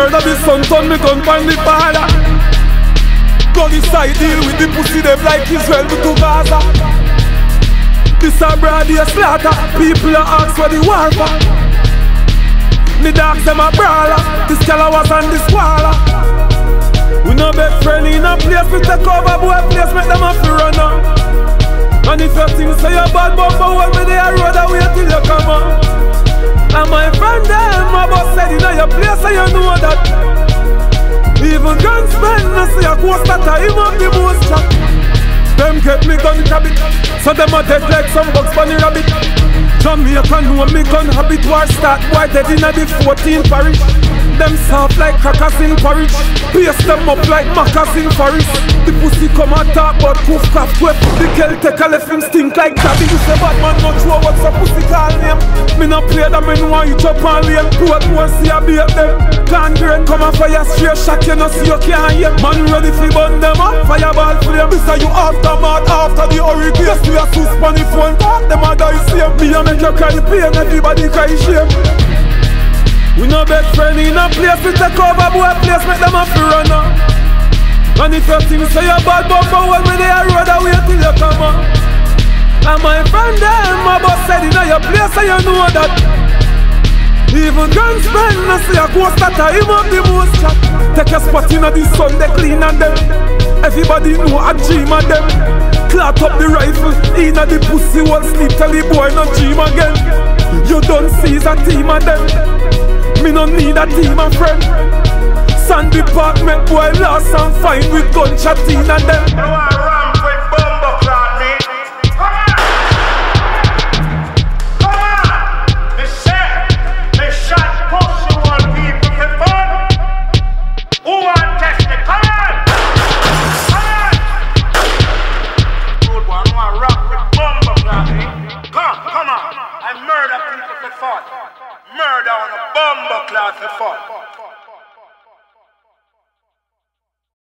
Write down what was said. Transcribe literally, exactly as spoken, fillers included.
murder the son, turn me gun find the father. Go this side deal with the pussy them like Israel do to Gaza. This a broad day slaughter, people a ask for the war for. Me dogs them a brawler, this color was on the squalor. We no beg friend in a place, we take over boy place, make them a free runner. And if you think say you're bad, but for what me they a road away till you come on. And my friend them, my boss said in your place, so you know that. Even gunsmen, no say a ghost that I him up the most chat. Them get me gun habit, so them a dead like some Bugs Bunny rabbit. Jamaica know me gun habit, war start boy dead in the fourteenth parish. Them soft like crackers in porridge, paste them up like macas in forest. The pussy come and talk but poof crap whip. The girl take a left him stink like daddy. You say bad man not sure what's a pussy call name. Me not play that me know you chop and lame. Put one see a beat them. Can't grade come and fire straight shot, you know see you can't hear. Man ready fi burn them up, fireball flame. This are you aftermath after the hurricane. Yes we a sus on the phone talk, them a die same. Me a make you cry pain, everybody cry shame. We no beg friend in a place, we take over boy place, make them a free runner. And if you think say you're bad, but for what me they a road away till you come on. And my friend them, my boss said in your place, so you know that. Even gunsmen, no say a ghost that I him up the most chat. Take a spot in the sun, they clean and them. Everybody know a dream of them. Clot up the rifle, in the pussy won't sleep, tell the boy no dream again. You don't see a team of them. Me no need a team of friend. Sand department boy lost and find with gunshot in and them. You want ramp with bumbo clock me? Come on! Come on! Me say, me shot pussy one people for fun. Who want test me? Come on! Come on! Good one, you want rock with bumbo clock me? Come, come on! I murder people for fun. Murder on a bumbo cloth for fun.